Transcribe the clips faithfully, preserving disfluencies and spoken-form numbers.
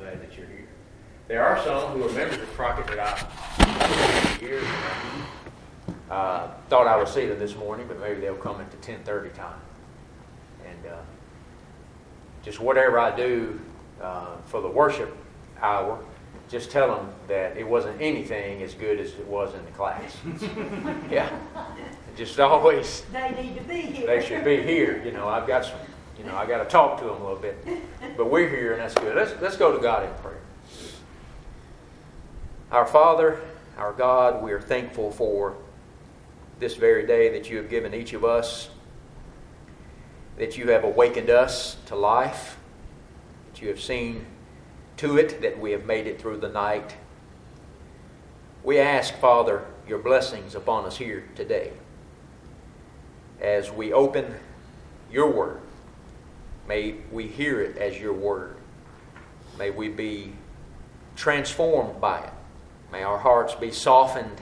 glad that you're here. There are some who are members of Crockett that I years ago. Uh, thought I would see them this morning, but maybe they'll come at the ten thirty time. And uh, just whatever I do uh, for the worship hour, just tell them that it wasn't anything as good as it was in the class. Yeah. Just always. They need to be here. They should be here. You know, I've got some, you know, I got to talk to them a little bit. But we're here and that's good. Let's, let's go to God in prayer. Our Father, our God, we are thankful for this very day that you have given each of us, that you have awakened us to life, that you have seen to it that we have made it through the night. We ask, Father, your blessings upon us here today as we open your word. May we hear it as your word. May we be transformed by it. May our hearts be softened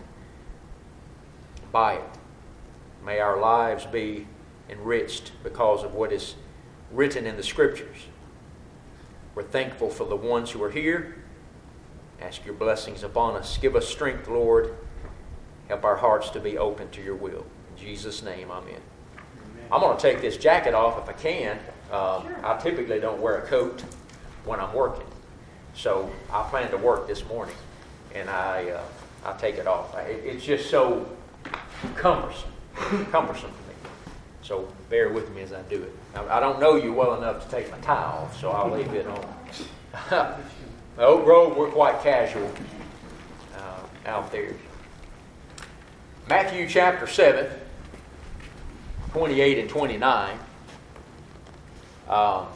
by it. May our lives be enriched because of what is written in the Scriptures. We're thankful for the ones who are here. Ask your blessings upon us. Give us strength, Lord. Help our hearts to be open to your will. In Jesus' name, amen. Amen. I'm going to take this jacket off if I can. Um, sure. I typically don't wear a coat when I'm working. So I plan to work this morning. And I uh, I take it off. It, it's just so cumbersome, cumbersome for me. So bear with me as I do it. I, I don't know you well enough to take my tie off, so I'll leave it on. Oak Grove, we're quite casual uh, out there. Matthew chapter seven, twenty-eight and twenty-nine. Um,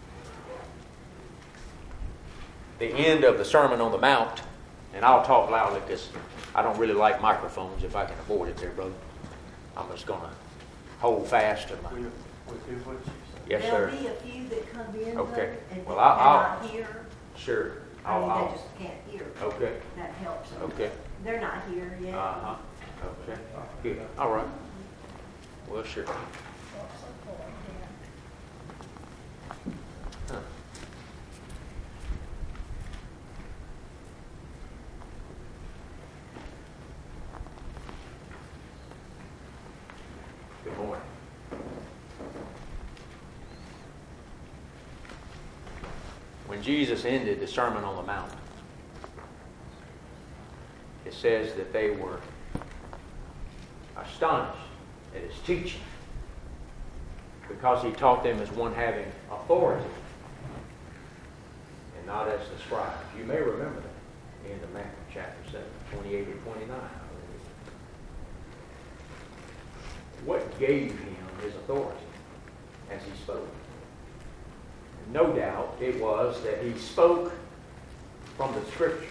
the end of the Sermon on the Mount. And I'll talk loudly because I don't really like microphones if I can avoid it there, brother. I'm just going to hold fast to my... We'll, we'll do what you say. Yes, sir. There'll be a few that come in Okay. and Well, they I'll- cannot hear. Sure. I I'll, mean, I'll, they just can't hear. okay. That helps them. Okay. They're not here yet. Uh-huh. Okay. Good. All right. Well, sure. Huh. Good morning. When Jesus ended the Sermon on the Mount, it says that they were astonished at his teaching because he taught them as one having authority and not as the scribes. You may remember that in the Matthew chapter seven, twenty-eight and twenty-nine. What gave him his authority as he spoke? No doubt it was that he spoke from the Scriptures.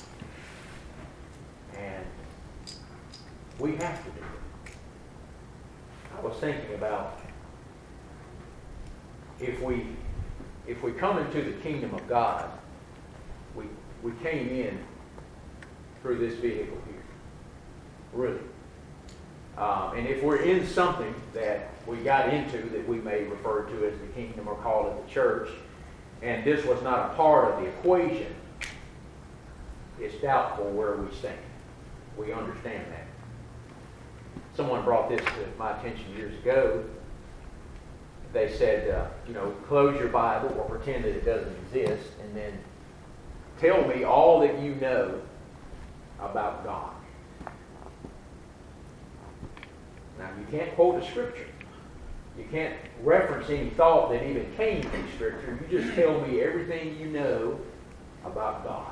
And we have to do it. I was thinking about if we if we come into the kingdom of God, we we came in through this vehicle here. Really. Um, and if we're in something that we got into that we may refer to as the kingdom or call it the church, and this was not a part of the equation, it's doubtful where we stand. We understand that. Someone brought this to my attention years ago. They said, uh, you know, close your Bible or pretend that it doesn't exist, and then tell me all that you know about God. Now, you can't quote a scripture. You can't reference any thought that even came from Scripture. You just tell me everything you know about God.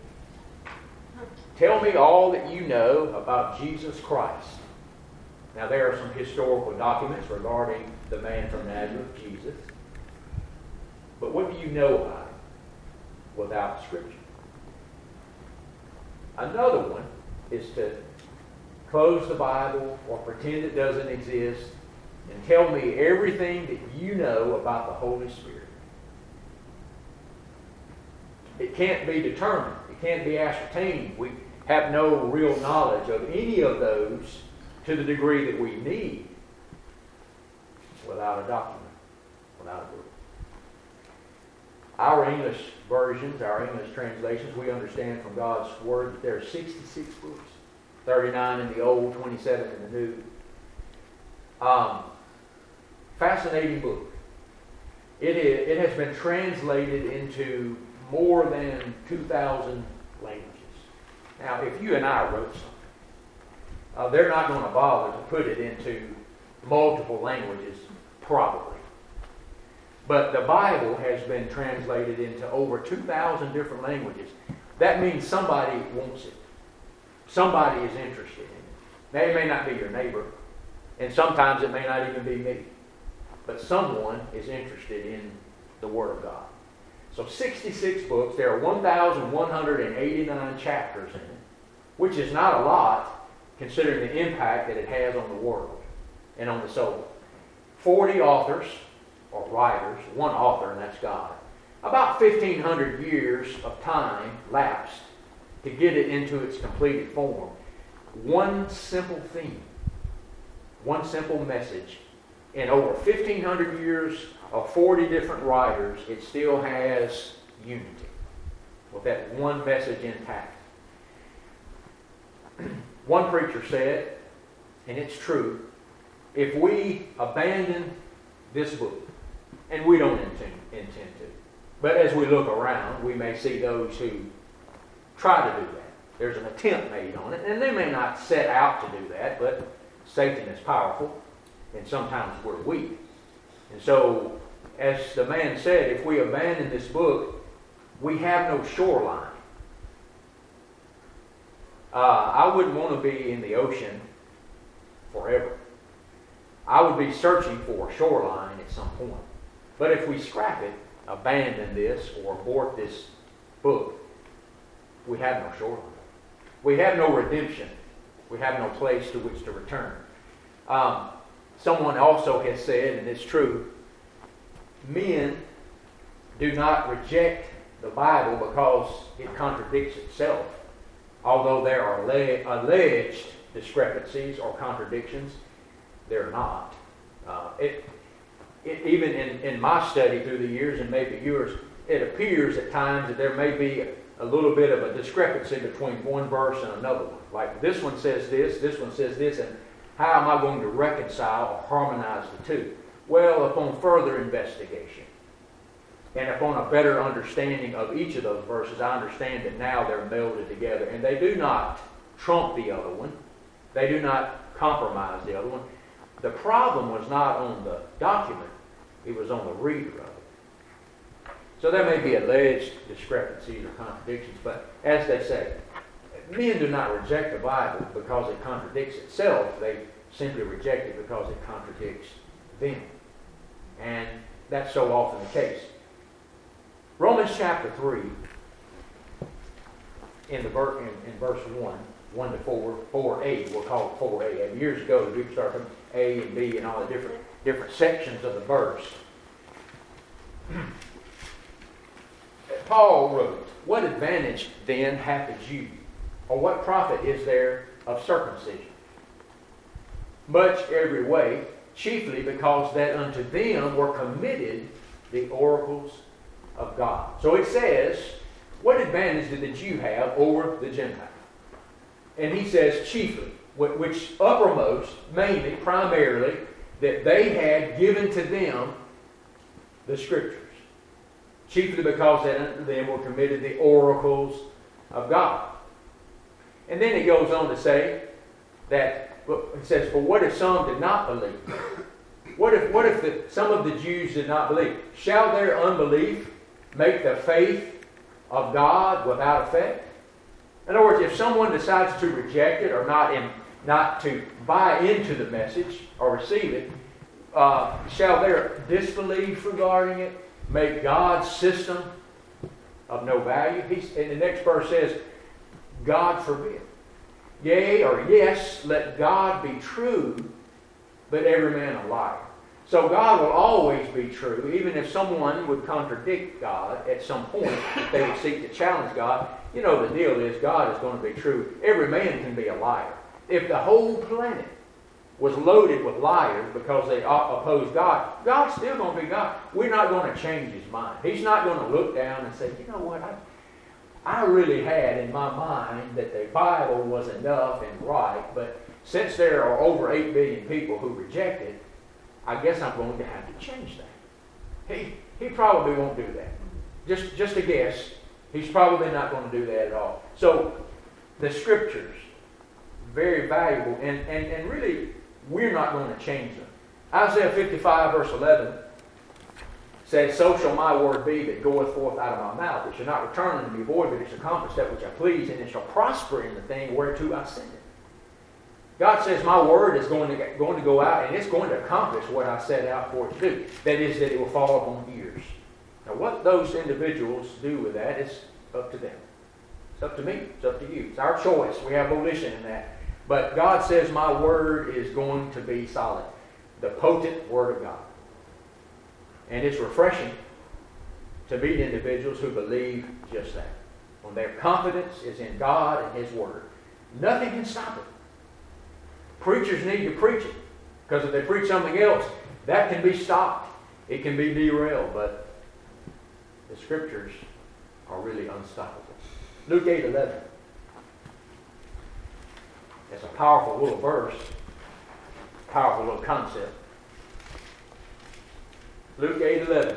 Tell me all that you know about Jesus Christ. Now, there are some historical documents regarding the man from Nazareth, Jesus. But what do you know about him without Scripture? Another one is to close the Bible or pretend it doesn't exist and tell me everything that you know about the Holy Spirit. It can't be determined. It can't be ascertained. We have no real knowledge of any of those to the degree that we need without a document, without a book. our English versions, our English translations, we understand from God's Word that there are sixty-six books. thirty-nine in the Old, twenty-seven in the New. Um, fascinating book. It, is, it has been translated into more than two thousand languages. Now, if you and I wrote something, uh, they're not going to bother to put it into multiple languages, probably. But the Bible has been translated into over two thousand different languages. That means somebody wants it. Somebody is interested in it. Now, it may not be your neighbor, and sometimes it may not even be me. But someone is interested in the Word of God. So sixty-six books. There are one thousand one hundred eighty-nine chapters in it, which is not a lot considering the impact that it has on the world and on the soul. forty authors, or writers, one author, and that's God. About fifteen hundred years of time lapsed to get it into its completed form. One simple theme, one simple message. In over fifteen hundred years of forty different writers, it still has unity with that one message intact. One preacher said, and it's true, if we abandon this book, and we don't intend, intend to, but as we look around, we may see those who try to do that. There's an attempt made on it, and they may not set out to do that, but Satan is powerful, and sometimes we're weak. And so, as the man said, if we abandon this book, we have no shoreline. Uh, I wouldn't want to be in the ocean forever. I would be searching for a shoreline at some point. But if we scrap it, abandon this, or abort this book, we have no shoreline. We have no redemption. We have no place to which to return. Um, someone also has said, and it's true, men do not reject the Bible because it contradicts itself. Although there are alle- alleged discrepancies or contradictions, they're not. Uh, it, it, even in, in my study through the years, and maybe yours, it appears at times that there may be a, a little bit of a discrepancy between one verse and another one. Like this one says this, this one says this, and how am I going to reconcile or harmonize the two? Well, upon further investigation and upon a better understanding of each of those verses, I understand that now they're melded together, and they do not trump the other one. They do not compromise the other one. The problem was not on the document, it was on the reader of it. So there may be alleged discrepancies or contradictions, but as they say, men do not reject the Bible because it contradicts itself. They simply reject it because it contradicts them. And that's so often the case. Romans chapter three, in the ver- in, in verse one, one to four, four A, we'll call it four A. And years ago, we started from A and B and all the different different sections of the verse. Paul wrote, "What advantage then hath the Jew, or what profit is there of circumcision? Much every way, chiefly because that unto them were committed the oracles of God." So it says, what advantage did the Jew have over the Gentile? And he says chiefly, which uppermost, mainly, primarily, that they had given to them the Scriptures. Chiefly because that unto them were committed the oracles of God. And then it goes on to say that, it says, "For what if some did not believe? What if, what if the, some of the Jews did not believe? Shall their unbelief make the faith of God without effect?" In other words, if someone decides to reject it or not in, not to buy into the message or receive it, uh, shall their disbelief regarding it make God's system of no value? He's, and the next verse says, "God forbid. Yea, or yes, let God be true, but every man a liar." So God will always be true, even if someone would contradict God at some point, if they would seek to challenge God. You know, the deal is God is going to be true. Every man can be a liar. If the whole planet was loaded with liars because they opposed God, God's still going to be God. We're not going to change His mind. He's not going to look down and say, you know what, I, I really had in my mind that the Bible was enough and right, but since there are over eight billion people who reject it, I guess I'm going to have to change that. He, he probably won't do that. Just, just a guess. He's probably not going to do that at all. So, the Scriptures, very valuable, and, and, and really, we're not going to change them. Isaiah fifty-five, verse eleven, says, so shall my word be that goeth forth out of my mouth. It shall not return unto me void, but it shall accomplish that which I please, and it shall prosper in the thing whereto I send it. God says my word is going to, going to go out, and it's going to accomplish what I set out for it to do. That is, that it will fall upon ears. Now, what those individuals do with that is up to them. It's up to me. It's up to you. It's our choice. We have volition in that. But God says my word is going to be solid. The potent word of God. And it's refreshing to meet individuals who believe just that. When their confidence is in God and His word, nothing can stop it. Preachers need to preach it. Because if they preach something else, that can be stopped. It can be derailed. But the Scriptures are really unstoppable. Luke eight eleven. It's a powerful little verse. Powerful little concept. Luke eight eleven.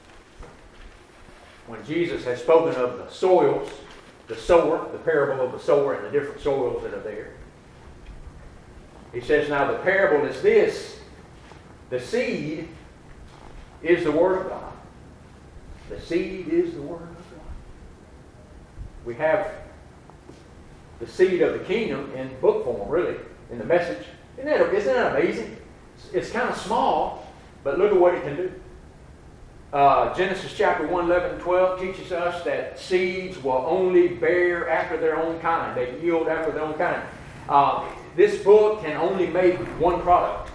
When Jesus has spoken of the soils, the sower, the parable of the sower and the different soils that are there, He says, now the parable is this. The seed is the Word of God. The seed is the Word of God. We have the seed of the kingdom in book form, really, in the Message. Isn't that, isn't that amazing? It's, it's kind of small, but look at what it can do. Uh, Genesis chapter one, eleven, and twelve teaches us that seeds will only bear after their own kind. They yield after their own kind. Uh, this book can only make one product.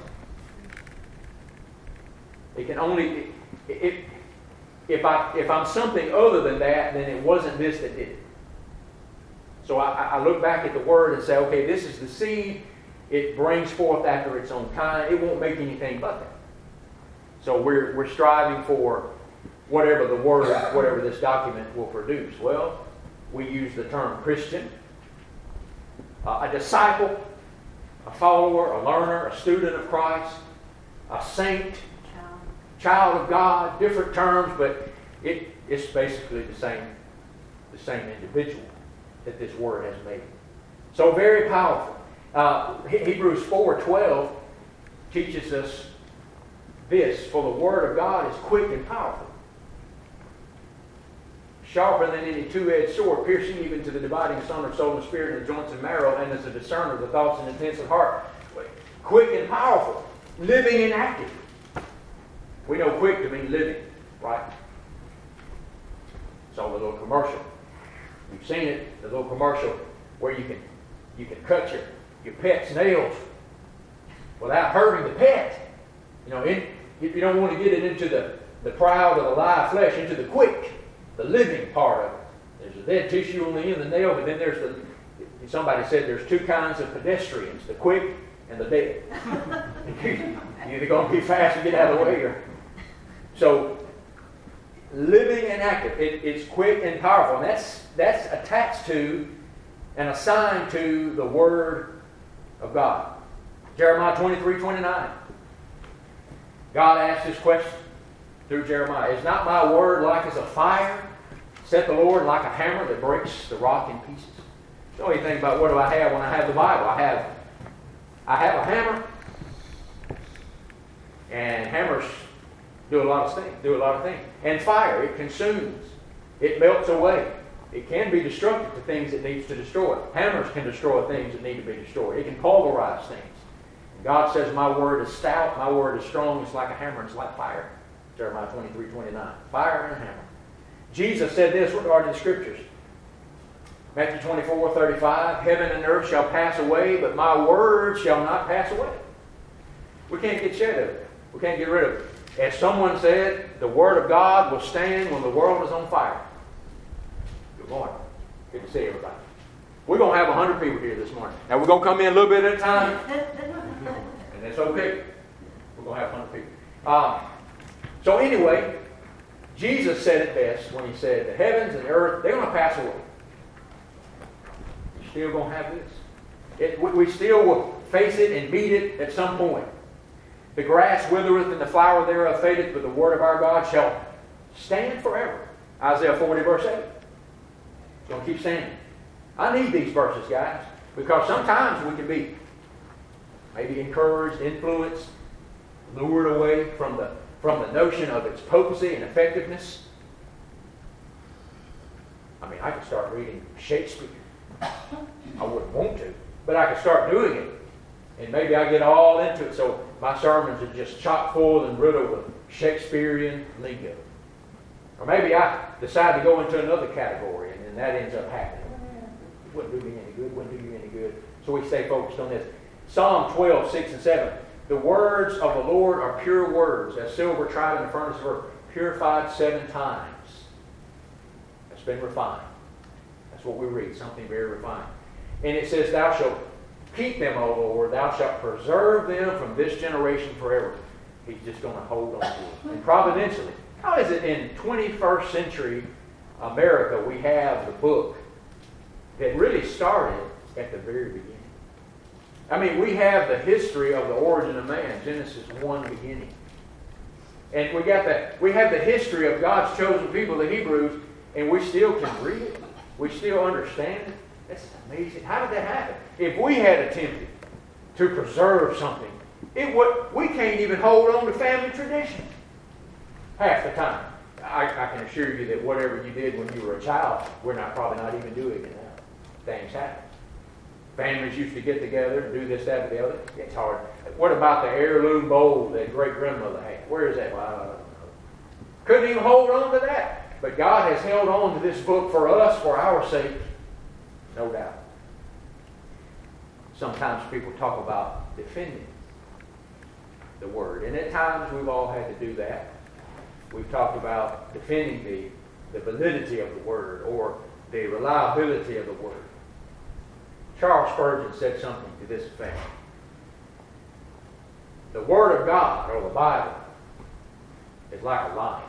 It can only... It, it, if, I, if I'm something other than that, then it wasn't this that did it. So I, I look back at the Word and say, okay, this is the seed. It brings forth after its own kind. It won't make anything but that. So we're, we're striving for whatever the Word, whatever this document will produce. Well, we use the term Christian, uh, a disciple, a follower, a learner, a student of Christ, a saint, Child. child of God, different terms, but it, it's basically the same, the same individual that this Word has made. So very powerful. Uh, Hebrews four twelve teaches us this, for the Word of God is quick and powerful, sharper than any two-edged sword, piercing even to the dividing asunder of soul and spirit and joints and marrow, and is a discerner of the thoughts and intents of heart. Quick and powerful, living and active. We know quick to mean living, right? Saw the little commercial. You've seen it, the little commercial where you can you can cut your, your pet's nails without hurting the pet. You know, in, if you don't want to get it into the, the proud or the live flesh, into the quick, the living part of it. There's a dead tissue on the end of the nail, but then there's the, somebody said there's two kinds of pedestrians, the quick and the dead. You're either going to be fast and get out of the way, or... So, living and active. It, it's quick and powerful. And that's, that's attached to and assigned to the Word of God. Jeremiah twenty-three twenty-nine. God asked this question through Jeremiah. Is not my word like as a fire, saith the Lord, like a hammer that breaks the rock in pieces? So you think about, what do I have when I have the Bible? I have, I have a hammer. And hammers do a lot of things. Do a lot of things. And fire, it consumes. It melts away. It can be destructive to things it needs to destroy. Hammers can destroy things that need to be destroyed. It can pulverize things. And God says, my word is stout, my word is strong, it's like a hammer, it's like fire. Jeremiah twenty-three twenty-nine. Fire and a hammer. Jesus said this regarding the Scriptures. Matthew twenty-four thirty-five. Heaven and earth shall pass away, but my word shall not pass away. We can't get rid of it. We can't get rid of it. As someone said, the Word of God will stand when the world is on fire. Good morning. Good to see everybody. We're going to have one hundred people here this morning. Now we're going to come in a little bit at a time. And and it's okay. We're going to have fun with people. Um, so anyway, Jesus said it best when he said, the heavens and the earth, they're going to pass away. You're still going to have this. It, we, we still will face it and meet it at some point. The grass withereth and the flower thereof fadeth, but the word of our God shall stand forever. Isaiah forty, verse eight. It's going to keep standing. I need these verses, guys, because sometimes we can be maybe encouraged, influenced, lured away from the, from the notion of its potency and effectiveness. I mean, I could start reading Shakespeare. I wouldn't want to, but I could start doing it. And maybe I get all into it, so my sermons are just chock full and riddled with Shakespearean lingo. Or maybe I decide to go into another category, and then that ends up happening. It wouldn't do me any good, wouldn't do you any good. So we stay focused on this. Psalm twelve, six and seven. The words of the Lord are pure words, as silver tried in the furnace of earth, purified seven times. That's been refined. That's what we read, something very refined. And it says, thou shalt keep them, O Lord, thou shalt preserve them from this generation forever. He's just going to hold on to it. And providentially, how is it in twenty-first century America we have the book that really started at the very beginning? I mean, we have the history of the origin of man, Genesis one beginning. And we got that. We have the history of God's chosen people, the Hebrews, and we still can read it. We still understand it. That's amazing. How did that happen? If we had attempted to preserve something, it would. We can't even hold on to family tradition half the time. I, I can assure you that whatever you did when you were a child, we're not probably not even doing it now. Things happen. Families used to get together and do this, that, or the other. It's hard. What about the heirloom bowl that great-grandmother had? Where is that? Well, I don't know. Couldn't even hold on to that. But God has held on to this book for us, for our sake. No doubt. Sometimes people talk about defending the Word. And at times we've all had to do that. We've talked about defending the, the validity of the Word or the reliability of the Word. Charles Spurgeon said something to this effect. The Word of God, or the Bible, is like a lion.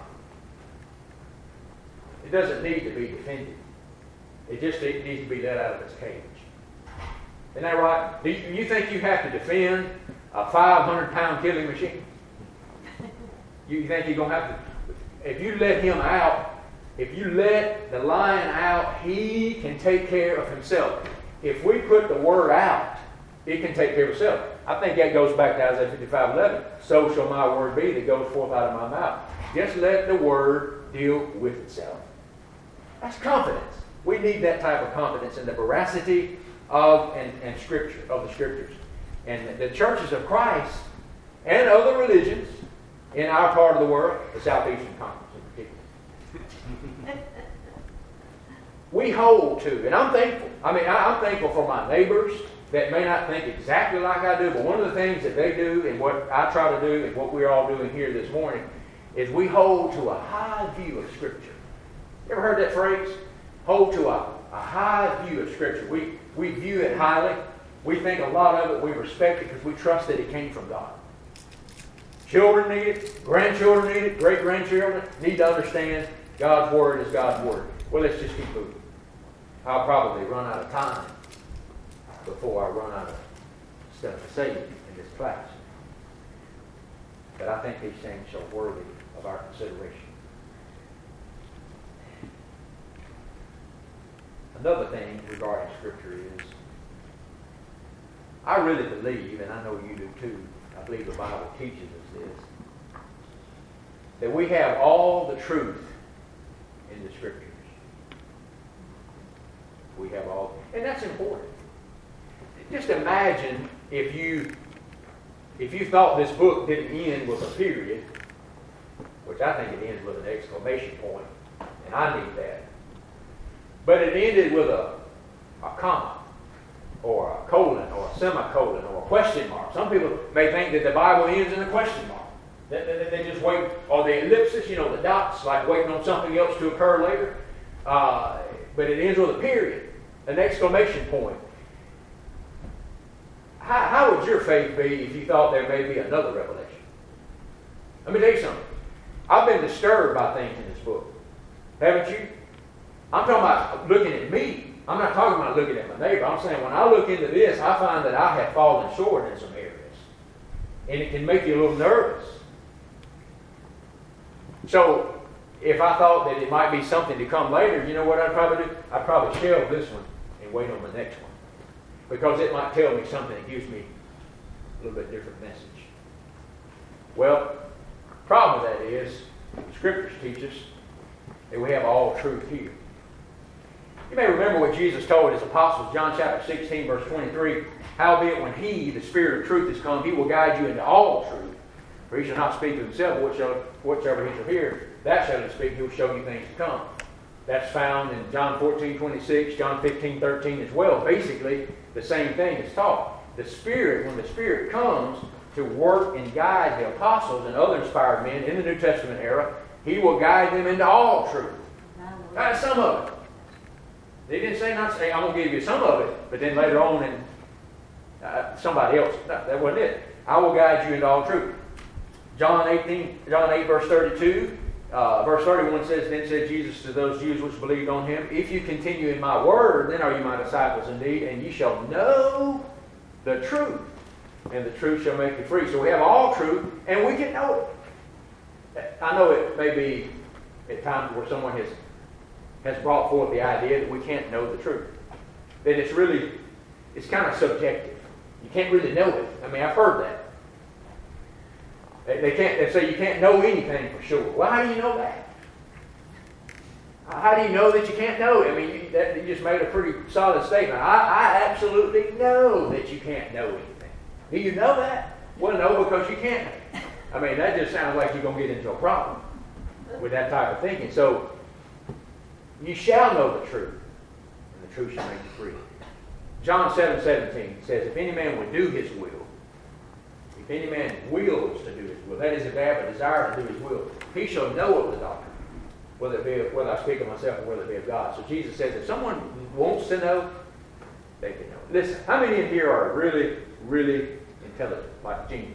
It doesn't need to be defended. It just needs to be let out of its cage. Isn't that right? Do you, you think you have to defend a five hundred pound killing machine? You think you're going to have to... If you let him out, if you let the lion out, he can take care of himself. If we put the Word out, it can take care of itself. I think that goes back to Isaiah fifty-five eleven. So shall my word be that goes forth out of my mouth. Just let the Word deal with itself. That's confidence. We need that type of confidence in the veracity of and, and Scripture, of the Scriptures. And the churches of Christ and other religions in our part of the world, the Southeastern Conference in particular, we hold to, and I'm thankful. I mean, I, I'm thankful for my neighbors that may not think exactly like I do, but one of the things that they do and what I try to do and what we're all doing here this morning is we hold to a high view of Scripture. You ever heard that phrase? Hold to a, a high view of Scripture. We, we view it highly. We think a lot of it. We respect it because we trust that it came from God. Children need it. Grandchildren need it. Great-grandchildren need to understand God's Word is God's Word. Well, let's just keep moving. I'll probably run out of time before I run out of stuff to say in this class. But I think these things are worthy of our consideration. Another thing regarding Scripture is, I really believe, and I know you do too, I believe the Bible teaches us this, that we have all the truth in the Scriptures. We have all, and that's important. Just imagine if you if you thought this book didn't end with a period, which I think it ends with an exclamation point, and I need that. But it ended with a, a comma, or a colon, or a semicolon, or a question mark. Some people may think that the Bible ends in a question mark. They, they, they just wait, or the ellipsis, you know, the dots, like waiting on something else to occur later. Uh, but it ends with a period, an exclamation point. How how, how would your faith be if you thought there may be another revelation? Let me tell you something. I've been disturbed by things in this book. Haven't you? I'm talking about looking at me. I'm not talking about looking at my neighbor. I'm saying when I look into this, I find that I have fallen short in some areas. And it can make you a little nervous. So, if I thought that it might be something to come later, you know what I'd probably do? I'd probably shelve this one and wait on the next one. Because it might tell me something that gives me a little bit different message. Well, the problem with that is, the Scriptures teach us that we have all truth here. You may remember what Jesus told his apostles, John chapter sixteen, verse twenty-three. Howbeit when he, the Spirit of truth, is come, he will guide you into all truth. For he shall not speak to himself, whatsoever he shall hear, that shall he speak, he will show you things to come. That's found in John fourteen, twenty-six, John fifteen, thirteen as well. Basically, the same thing is taught. The Spirit, when the Spirit comes to work and guide the apostles and other inspired men in the New Testament era, he will guide them into all truth. Not some of it. They didn't say not say, I'm going to give you some of it, but then later on in uh, somebody else. No, that wasn't it. I will guide you into all truth. John eighteen, John eight, verse thirty-two, uh, verse thirty-one says, Then said Jesus to those Jews which believed on him, If you continue in my word, then are you my disciples indeed, and ye shall know the truth, and the truth shall make you free. So we have all truth, and we can know it. I know it may be at times where someone has has brought forth the idea that we can't know the truth. That it's really, it's kind of subjective. You can't really know it. I mean, I've heard that. They, they can't. They say you can't know anything for sure. Well, how do you know that? How do you know that you can't know? I mean, you, that, you just made a pretty solid statement. I, I absolutely know that you can't know anything. Do you know that? Well, no, because you can't. I mean, that just sounds like you're going to get into a problem with that type of thinking. So, you shall know the truth, and the truth shall make you free. John seven seventeen says, If any man would do his will, if any man wills to do his will, that is, if they have a desire to do his will, he shall know of the doctrine, whether it be whether I speak of myself or whether it be of God. So Jesus says, if someone wants to know, they can know. Listen, how many in here are really, really intelligent, like genius?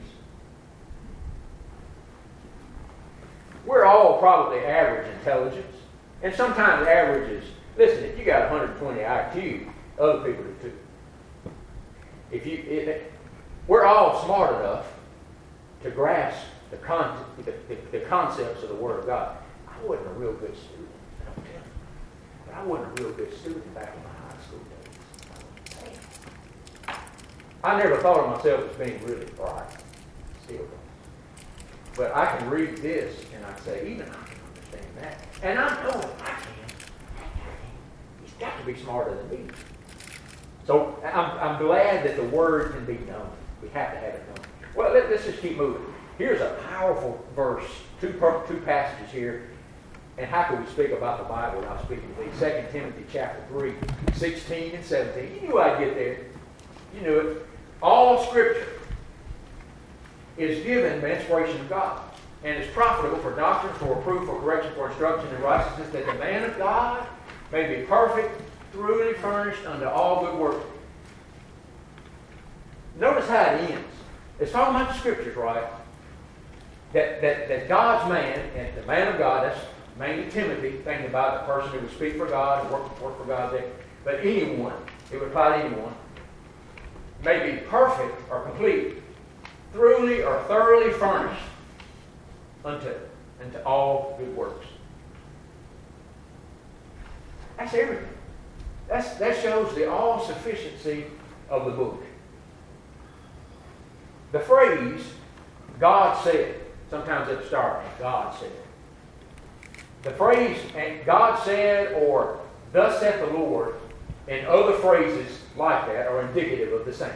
We're all probably average intelligence. And sometimes average is, listen, if you got one hundred twenty I Q, other people do too. If you, it, we're all smart enough to grasp the, con- the, the, the concepts of the Word of God. I wasn't a real good student, I don't tell you. But I wasn't a real good student back in my high school days. I never thought of myself as being really bright. Still don't. But I can read this and I say, even I can understand that. And I know if I can, he's got to be smarter than me. So I'm, I'm glad that the Word can be known. We have to have it known. Well, let, let's just keep moving. Here's a powerful verse, two, two passages here. And how can we speak about the Bible without speaking to these? Second Timothy chapter three, sixteen and seventeen. You knew I'd get there. You knew it. All Scripture is given by inspiration of God, and is profitable for doctrine, for reproof, for correction, for instruction in righteousness, that the man of God may be perfect, thoroughly furnished unto all good work. Notice how it ends. It's talking about the Scriptures, right? That, that, that God's man, and the man of God, that's mainly Timothy, thinking about the person who would speak for God and work, work for God there. But anyone, it would apply to anyone, may be perfect or complete, thoroughly or thoroughly furnished unto, unto all good works. That's everything. That's, that shows the all-sufficiency of the book. The phrase, God said, sometimes at the start, God said. The phrase, and God said, or thus saith the Lord, and other phrases like that are indicative of the same.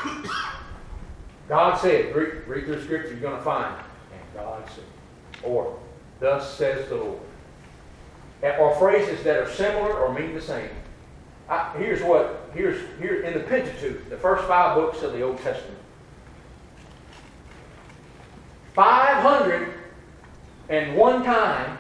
God said, read, read through Scripture, you're going to find, and God said, or thus says the Lord. Or phrases that are similar or mean the same. I, here's what, here's here in the Pentateuch, the first five books of the Old Testament. five hundred one times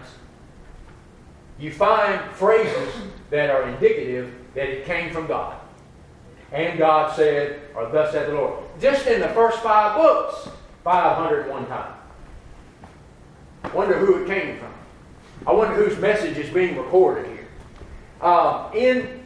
you find phrases that are indicative that it came from God. And God said, or thus said the Lord. Just in the first five books, five hundred one times. I wonder who it came from. I wonder whose message is being recorded here. Uh, in,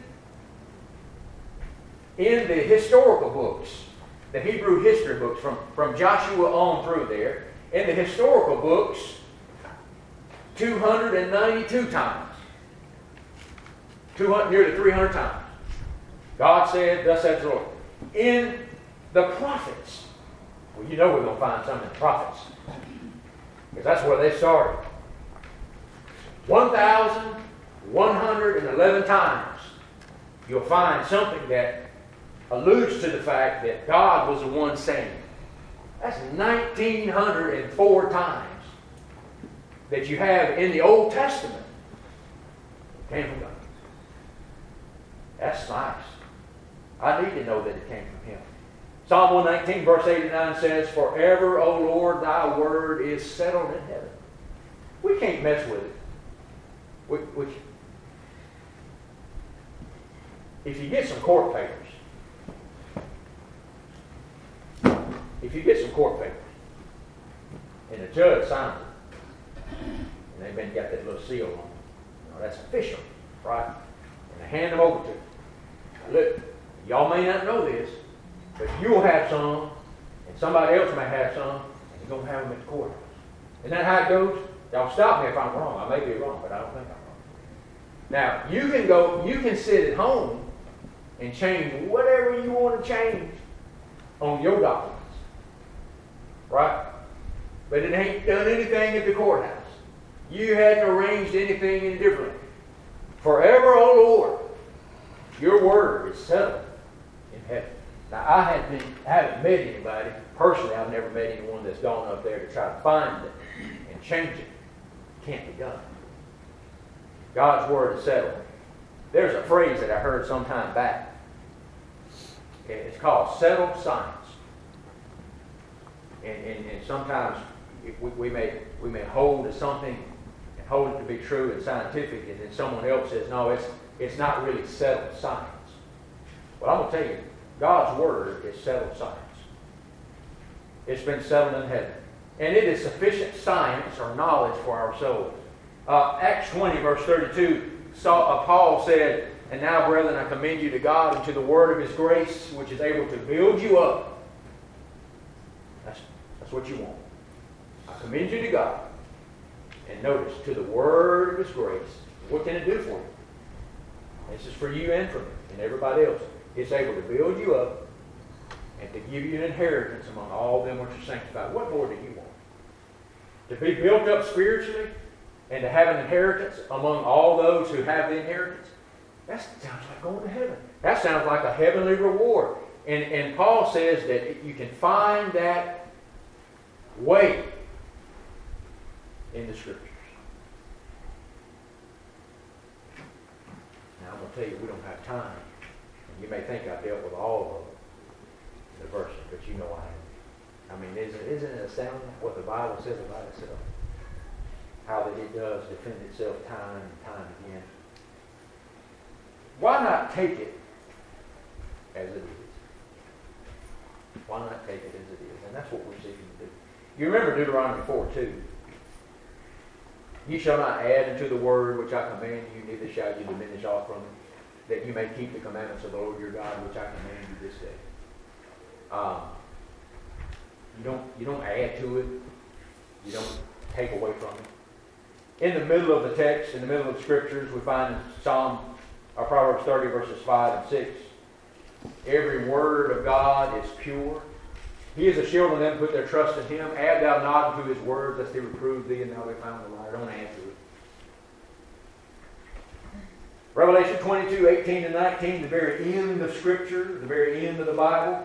in the historical books, the Hebrew history books, from, from Joshua on through there, in the historical books, two hundred ninety-two times. two hundred, nearly three hundred times. God said, thus says the Lord. In the prophets, well, you know we're going to find some in the prophets, because that's where they started. one thousand one hundred eleven times you'll find something that alludes to the fact that God was the one saying it. That's one thousand nine hundred four times that you have in the Old Testament. It came from God. That's nice. I need to know that it came from Him. Psalm one nineteen verse eighty-nine says, "Forever, O Lord, thy word is settled in heaven." We can't mess with it. We, we, if you get some court papers, if you get some court papers, and the judge signs it, and they've been got that little seal on them, you know, that's official, right? And they hand them over to you. Now look, y'all may not know this, but you'll have some, and somebody else may have some, and you're going to have them at the courthouse. Isn't that how it goes? Y'all stop me if I'm wrong. I may be wrong, but I don't think I'm wrong. Now, you can go, you can sit at home and change whatever you want to change on your documents. Right? But it ain't done anything at the courthouse. You hadn't arranged anything any differently. Forever, O Lord, your word is settled in heaven. Now, I haven't, been, I haven't met anybody, personally, I've never met anyone that's gone up there to try to find it and change it. It can't be done. God's word is settled. There's a phrase that I heard some time back. It's called settled science. And, and, and sometimes we, we, may, we may hold to something and hold it to be true and scientific, and then someone else says, no, it's, it's not really settled science. Well, I'm going to tell you, God's word is settled science. It's been settled in heaven. And it is sufficient science or knowledge for our souls. Uh, Acts twenty, verse thirty-two, saw, uh, Paul said, "And now, brethren, I commend you to God and to the word of His grace, which is able to build you up." That's, that's what you want. I commend you to God. And notice, to the word of His grace. What can it do for you? This is for you and for me and everybody else. It's able to build you up and to give you an inheritance among all them which are sanctified. What more do you want? To be built up spiritually and to have an inheritance among all those who have the inheritance? That sounds like going to heaven. That sounds like a heavenly reward. And, and Paul says that you can find that way in the Scriptures. Now, I'm going to tell you, we don't have time. And you may think I've dealt with all of the verses, but you know I haven't. I mean, isn't, isn't it astounding what the Bible says about itself? How that it does defend itself time and time again. Why not take it as it is? Why not take it as it is? And that's what we're seeking to do. You remember Deuteronomy four two. "You shall not add unto the word which I command you, neither shall you diminish aught from it, that you may keep the commandments of the Lord your God, which I command you this day." Um, you don't you don't add to it. You don't take away from it. In the middle of the text, in the middle of the Scriptures, we find in Psalm or Proverbs thirty, verses five and six, "Every word of God is pure. He is a shield on them that put their trust in Him. Add thou not unto His word, lest He reprove thee, and thou be found a liar." Don't add to it. Revelation twenty-two, eighteen and nineteen, the very end of Scripture, the very end of the Bible.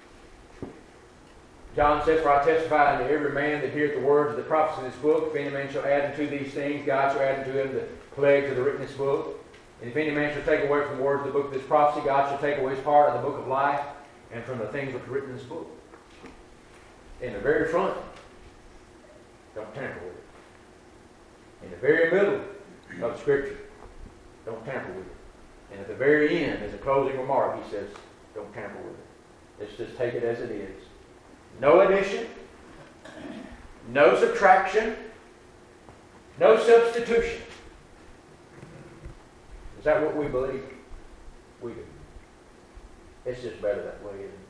John says, "For I testify unto every man that heareth the words of the prophecy of this book. If any man shall add unto these things, God shall add unto him the plagues of the written in this book. And if any man shall take away from the words of the book of this prophecy, God shall take away his part of the book of life and from the things which are written in this book." In the very front, don't tamper with it. In the very middle of the Scripture, don't tamper with it. And at the very end, as a closing remark, he says, Don't tamper with it. Let's just take it as it is. No addition, no subtraction, no substitution. Is that what we believe? We do. It's just better that way, isn't it?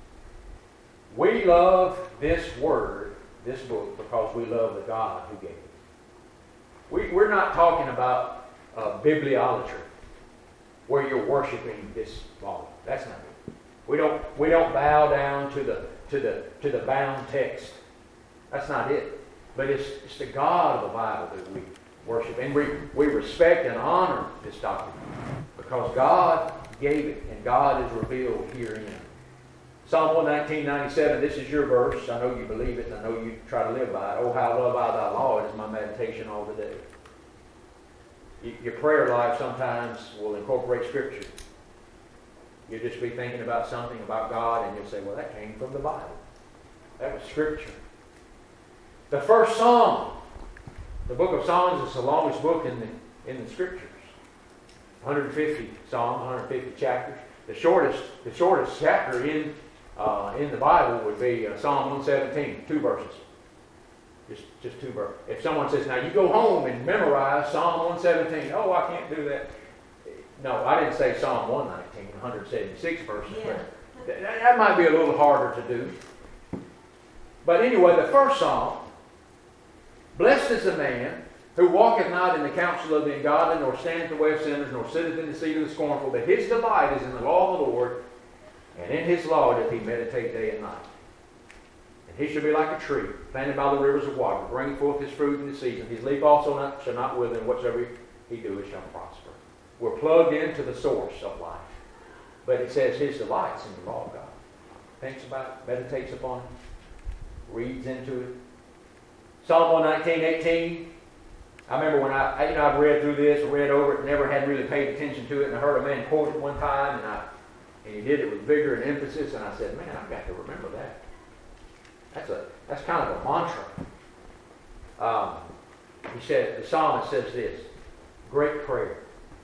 We love this word, this book, because we love the God who gave it. We, we're not talking about uh, bibliolatry, where you're worshiping this volume. That's not it. We don't we don't bow down to the to the to the bound text. That's not it. But it's it's the God of the Bible that we worship, and we we respect and honor this document because God gave it, and God is revealed herein. Psalm one nineteen, ninety-seven, this is your verse. I know you believe it, and I know you try to live by it. Oh, how love I thy law, it is my meditation all the day. Your prayer life sometimes will incorporate Scripture. You'll just be thinking about something about God, and you'll say, well, that came from the Bible. That was Scripture. The first Psalm, the book of Psalms is the longest book in the, in the Scriptures. one hundred fifty Psalms, one hundred fifty chapters. The shortest, the shortest chapter in uh, in the Bible would be uh, Psalm one seventeen, two verses. Just, just two verses. If someone says, now you go home and memorize Psalm one seventeen, oh, I can't do that. No, I didn't say Psalm one nineteen, one hundred seventy-six verses. Yeah. But that, that might be a little harder to do. But anyway, the first Psalm, blessed is the man who walketh not in the counsel of the ungodly, nor standeth in the way of sinners, nor sitteth in the seat of the scornful, but his delight is in the law of the Lord, and in his law doth he meditate day and night. And he shall be like a tree, planted by the rivers of water, bringing forth his fruit in the season. His leaf also not, shall not wither, and whatsoever he doeth shall prosper. We're plugged into the source of life. But it says his delight's in the law of God. Thinks about it, meditates upon it, reads into it. Psalm one nineteen, eighteen. I remember when I, you know, I've read through this, read over it, never had really paid attention to it, and I heard a man quote it one time, and I, and he did it with vigor and emphasis, and I said, man, I've got to remember that. That's a, that's kind of a mantra. Um, he said, the psalmist says this, great prayer.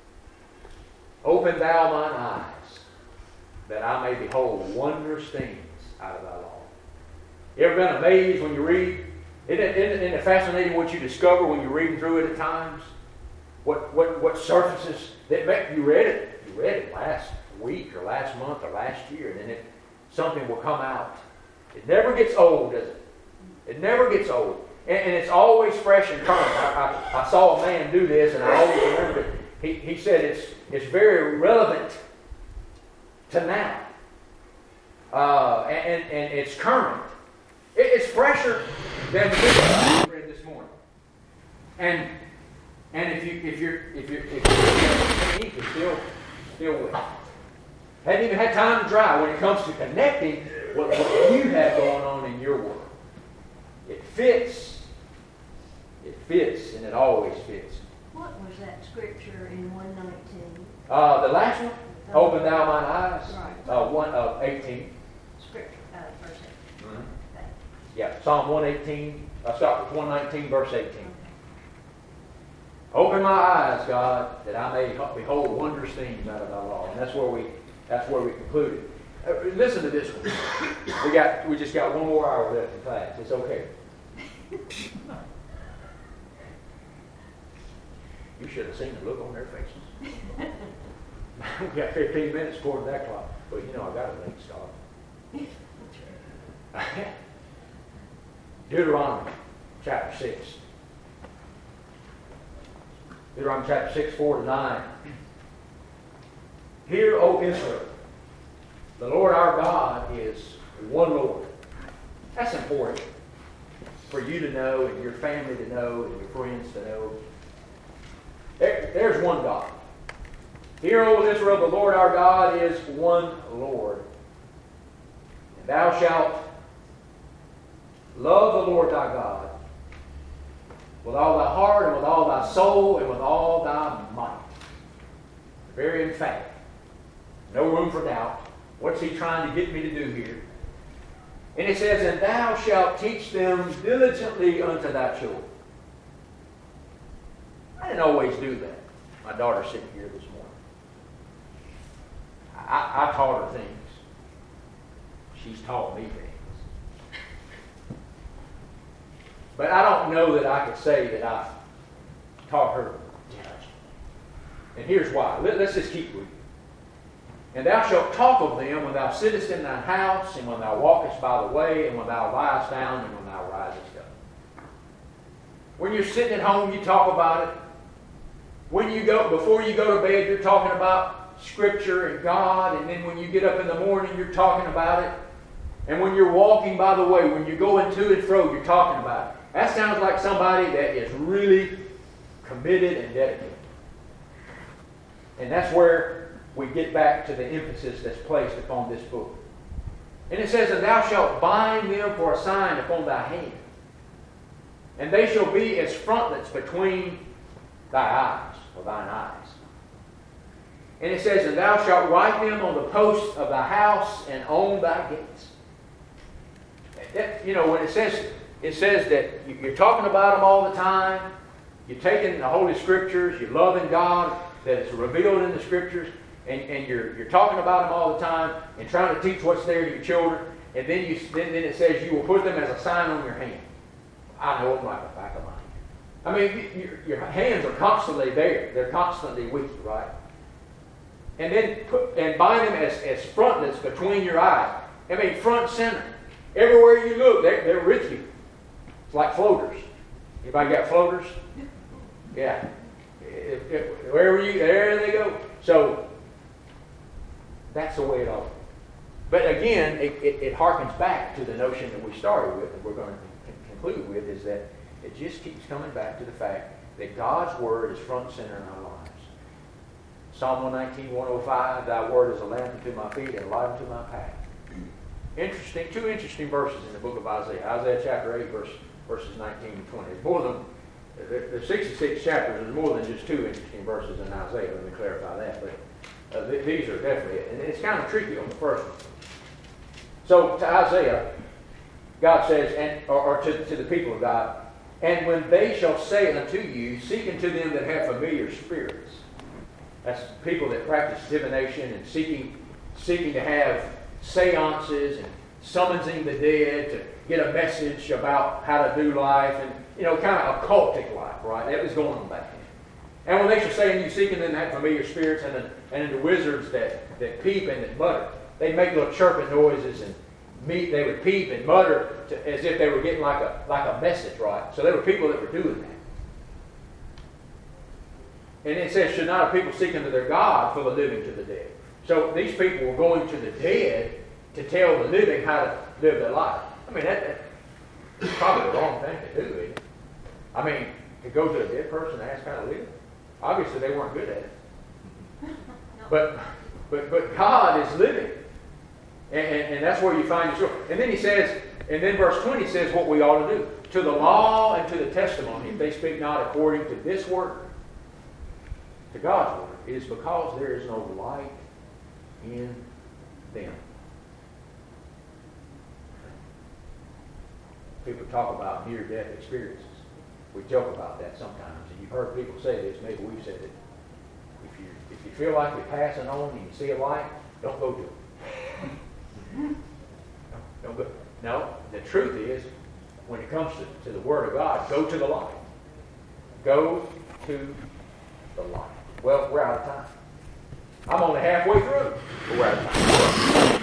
Open thou mine eyes, that I may behold wondrous things out of thy law. You ever been amazed when you read? Isn't it, isn't, it, isn't it fascinating what you discover when you're reading through it at times? What what what surfaces that make you read it? You read it last week or last month or last year, and then it, something will come out. It never gets old, does it? It never gets old, and, and it's always fresh and current. I, I, I saw a man do this, and I always remembered it. He he said it's it's very relevant to now, uh, and, and and it's current. It, it's fresher than the book I read this morning. And and if you if you're if you're if you're ink is still still wet. Hadn't even had time to dry when it comes to connecting what, what you have going on in your world. It fits. It fits, and it always fits. What was that scripture in one nineteen? Uh, the last one, open thou mine eyes. Right. Uh, one of uh, eighteen. Scripture, uh, verse eight. Mm-hmm. Okay. Yeah, Psalm one eighteen. I start with one nineteen, verse eighteen. Open my eyes, God, that I may behold wondrous things out of thy law. And that's where we that's where we concluded. Uh, listen to this one. We got we just got one more hour left in class. It's okay. You should have seen the look on their faces. We got fifteen minutes according to that clock. But you know I got a late start. Deuteronomy chapter six. Deuteronomy chapter six, four to nine. Hear, O Israel, the Lord our God is one Lord. That's important for you to know, and your family to know, and your friends to know. There, there's one God. Hear, O Israel, the Lord our God is one Lord. And thou shalt love the Lord thy God with all thy heart and with all thy soul and with all thy might. Very emphatic. No room for doubt. What's he trying to get me to do here? And it says, and thou shalt teach them diligently unto thy children. I didn't always do that. My daughter's sitting here this morning. I, I taught her things. she's taught me things. But I don't know that I could say that I've taught her judgment. And here's why. Let, let's just keep reading. And thou shalt talk of them when thou sittest in thine house, and when thou walkest by the way, and when thou liest down, and when thou risest up. When you're sitting at home, you talk about it. When you go, before you go to bed, you're talking about Scripture and God, and then when you get up in the morning, you're talking about it. And when you're walking by the way, when you're going to and fro, you're talking about it. That sounds like somebody that is really committed and dedicated. And that's where we get back to the emphasis that's placed upon this book. And it says, and thou shalt bind them for a sign upon thy hand, and they shall be as frontlets between thy eyes, or thine eyes. And it says, and thou shalt write them on the posts of thy house and on thy gates. That, you know, when it says, it says that you're talking about them all the time, you're taking the Holy Scriptures, you're loving God, that is revealed in the Scriptures, and, and you're, you're talking about them all the time, and trying to teach what's there to your children, and then, you, then, then it says you will put them as a sign on your hand. I know it like the back of my hand. I mean, your, your hands are constantly there. They're constantly with you, right? And then put, and bind them as, as frontlets between your eyes. I mean, front center. Everywhere you look, they're, they're with you. It's like floaters. Anybody got floaters? Yeah. If, if, wherever you, there they go. So, that's the way it all is. But again, it, it, it harkens back to the notion that we started with, and we're going to conclude with, is that it just keeps coming back to the fact that God's Word is front and center in our lives. Psalm one nineteen, one oh five, thy Word is a lamp unto my feet and a light unto my path. Interesting, two interesting verses in the book of Isaiah. Isaiah chapter eight, verse, verses nineteen and twenty. It's more than, there's sixty-six chapters, there's more than just two interesting verses in Isaiah. Let me clarify that. But uh, th- these are definitely it. And it's kind of tricky on the first one. So to Isaiah, God says, and, or, or to, to the people of God, and when they shall say unto you, seek unto them that have familiar spirits. That's people that practice divination and seeking, seeking to have seances and summoning the dead to get a message about how to do life, and, you know, kind of occultic life, right? That was going on back then. And when they shall say unto you, seeking them that have familiar spirits, and the, and the wizards that, that peep and that mutter, they make little chirping noises, and meet, they would peep and mutter to, as if they were getting like a like a message, right? So there were people that were doing that. And it says, should not a people seek unto their God for the living to the dead? So these people were going to the dead to tell the living how to live their life. I mean, that, that's probably the wrong thing to do, isn't it? I mean, to go to a dead person and ask how to live? Obviously, they weren't good at it. But but but God is living. And, and, and that's where you find yourself. And then he says, and then verse twenty says what we ought to do. To the law and to the testimony, if they speak not according to this word, to God's word, it is because there is no light in them. People talk about near-death experiences. We joke about that sometimes, and you've heard people say this, maybe we've said it. If you, if you feel like you're passing on and you see a light, don't go to it. Don't go. No, the truth is, when it comes to, to the Word of God, go to the light. Go to the light. Well, we're out of time. I'm only halfway through, but we're out of time.